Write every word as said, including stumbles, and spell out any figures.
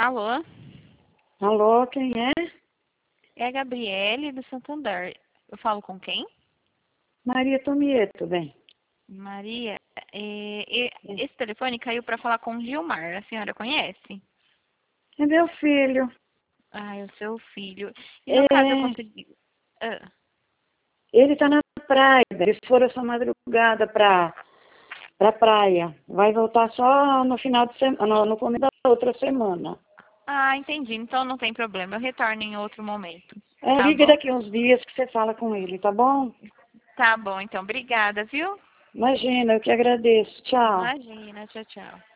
Alô? Alô, quem é? É a Gabriele do Santander. Eu falo com quem? Maria Tomieto, bem. Maria, é, e- esse telefone caiu para falar com o Gilmar. A senhora conhece? É meu filho. Ah, é o seu filho. E no É, caso eu consegui... Ah, ele tá na praia. Eles foram essa madrugada pra, pra praia. Vai voltar só no final de semana, no, no começo da outra semana. ah, entendi. Então não tem problema. Eu retorno em outro momento. É, Tá liga bom? daqui uns dias que você fala com ele, tá bom? Tá bom, então. Obrigada, viu? Imagina, eu que agradeço. Tchau. Imagina. Tchau, tchau.